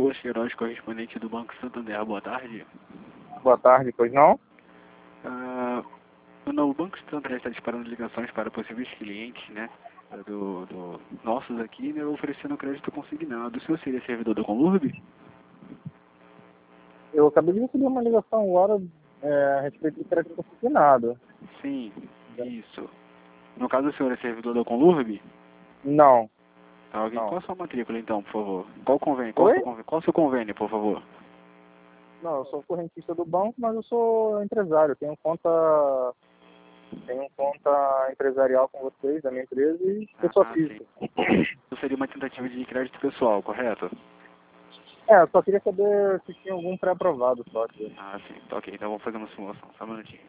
Douglas Queiroz, correspondente do Banco Santander. Boa tarde. Boa tarde, pois não? O Banco Santander está disparando ligações para possíveis clientes, né? Nossos aqui, né? Oferecendo crédito consignado. O senhor seria servidor da Conlurb? Eu acabei de receber uma ligação agora a respeito do crédito consignado. Sim, isso. No caso, o senhor é servidor da Conlurb? Não. Tá, alguém? Não. Qual a sua matrícula, então, por favor? Qual convênio? Oi? Qual o seu convênio, por favor? Não, eu sou correntista do banco, mas eu sou empresário. Tenho conta empresarial com vocês, da minha empresa, e pessoa física. Isso seria uma tentativa de crédito pessoal, correto? Eu só queria saber se tinha algum pré-aprovado só aqui. Ah, sim. Tá, ok. Então vamos fazer uma simulação. Só um minutinho.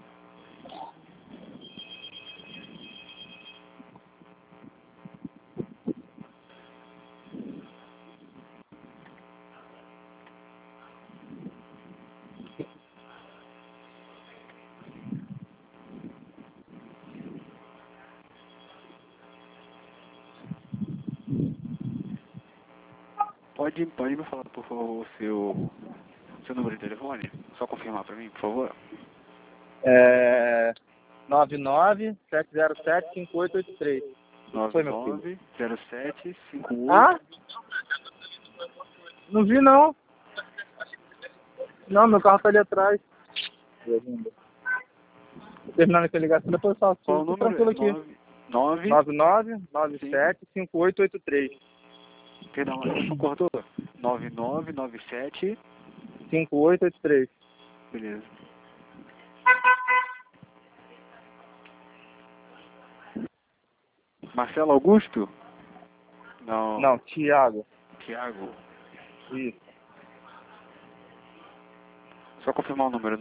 Pode me falar, por favor, o seu número de telefone? Só confirmar para mim, por favor. 99-707-5883. Foi, meu filho? 990758. Ah? Não vi, não. Não, meu carro tá ali atrás. Terminando essa ligação, depois eu faço. Qual o Tô número? tranquilo aqui. 99-97-5883. Perdão, a ligação cortou? 9997. 5883. Beleza. Marcelo Augusto? Não. Não, Thiago. Tiago. Isso. Só confirmar o número.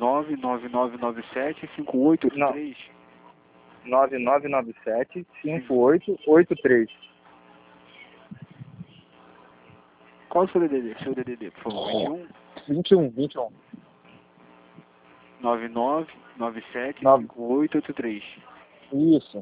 99997-5883. 9997-5883. Qual o seu DDD, por favor? 21. 9997-5883. Isso.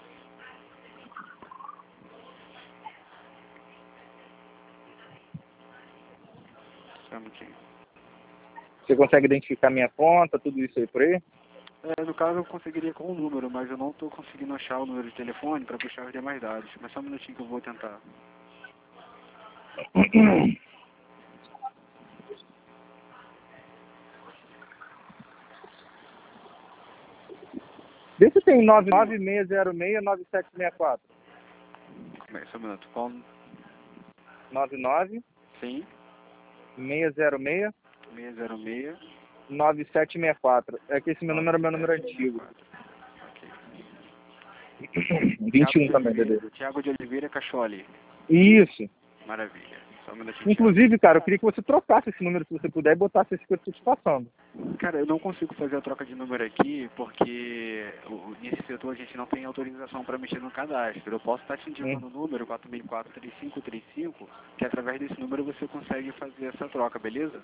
Só um minutinho. Você consegue identificar minha conta, tudo isso aí por aí? No caso eu conseguiria com o número, mas eu não estou conseguindo achar o número de telefone para puxar os demais dados. Mas só um minutinho que eu vou tentar. Vê se tem 99606-9764. Como é? Só um minuto. Qual? 99 Sim. 606 606. 9764. É que esse meu número é meu número antigo. Ok. 21 também, Dedê. Tiago de Oliveira Cacholi. Isso. Maravilha. Só um minutinho. Inclusive, cara, eu queria que você trocasse esse número, se você puder, e botasse esse que eu estou te passando. Cara, eu não consigo fazer a troca de número aqui porque nesse setor a gente não tem autorização para mexer no cadastro. Eu posso estar te indicando o número 464-3535, que através desse número você consegue fazer essa troca, beleza?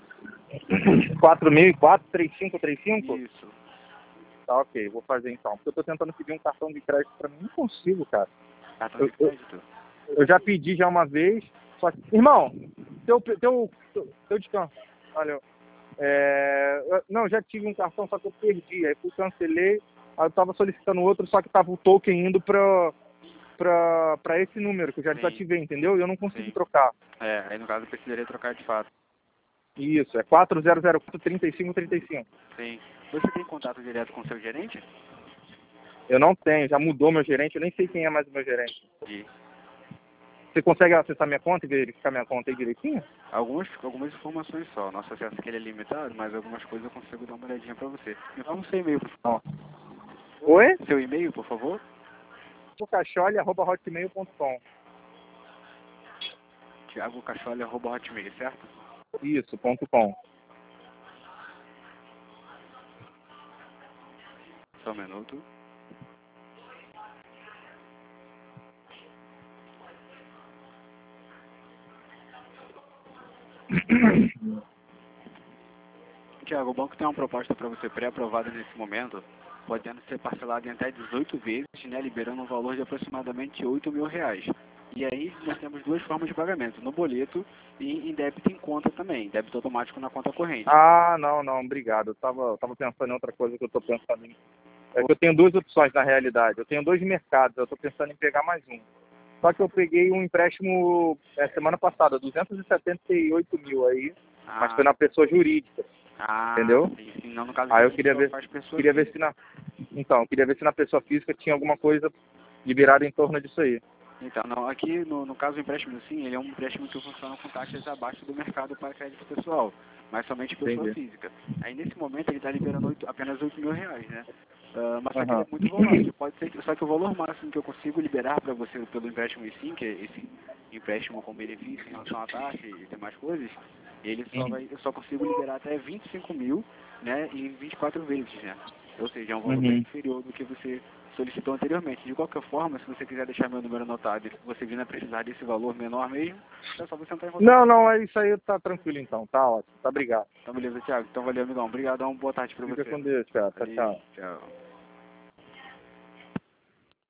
4004-3535? Isso. Tá, ok, vou fazer então. Porque eu tô tentando pedir um cartão de crédito pra mim, não consigo, cara. Cartão de crédito? Eu já pedi já uma vez, só que... Irmão, teu descanso. Olha, não, já tive um cartão, só que eu perdi. Aí fui, cancelei, aí eu tava solicitando outro, só que tava o token indo pra esse número, que eu já desativei, entendeu? E eu não consegui trocar. Aí no caso eu precisaria trocar de fato. Isso, é 4004-3535. Sim. Você tem contato direto com o seu gerente? Eu não tenho, já mudou meu gerente, eu nem sei quem é mais o meu gerente. Sim. Você consegue acessar minha conta e verificar minha conta aí direitinho? Algumas informações só. Nosso acesso aqui é limitado, mas algumas coisas eu consigo dar uma olhadinha pra você. Me fala o seu e-mail, por favor. Oi? Seu e-mail, por favor? Cacholi@hotmail.com. thiagocacholi@hotmail, certo? Isso, .com. Só um minuto. Tiago, o banco tem uma proposta para você pré-aprovada nesse momento, podendo ser parcelado em até 18 vezes, né, liberando um valor de aproximadamente R$8.000. E aí nós temos duas formas de pagamento, no boleto e em débito em conta também, débito automático na conta corrente. Ah, não, não, obrigado. Eu tava pensando em outra coisa que eu tô pensando em... É que eu tenho duas opções na realidade. Eu tenho dois mercados, eu tô pensando em pegar mais um. Só que eu peguei um empréstimo semana passada, 278 mil aí, mas foi na pessoa jurídica, entendeu? Sim, sim. Não, no caso Aí eu jurídico, só faz pessoa queria ver física. se na... Então, eu queria ver se na pessoa física tinha alguma coisa liberada em torno disso aí. Então, não, aqui no caso do empréstimo, sim, ele é um empréstimo que funciona com taxas abaixo do mercado para crédito pessoal, mas somente pessoa Entendi. física. Aí nesse momento ele está liberando apenas 8 mil reais, né? Mas só que ele é Aham. muito volátil, pode ser só que o valor máximo que eu consigo liberar para você pelo empréstimo sim, que é esse empréstimo com benefício em relação à taxa e demais coisas, eu só consigo liberar até 25 mil, né, em 24 vezes, né? Ou seja, é um valor bem Uhum. inferior do que você solicitou anteriormente. De qualquer forma, se você quiser deixar meu número anotado e você vir a precisar desse valor menor mesmo, é só você entrar em contato Não, comigo. não, é isso aí, tá tranquilo então, tá ótimo, tá obrigado. Então, beleza, Thiago. Então, valeu, amigão. Obrigadão. Boa tarde pra Fica você. com Deus, cara. Tchau, Valeu, tchau. tchau.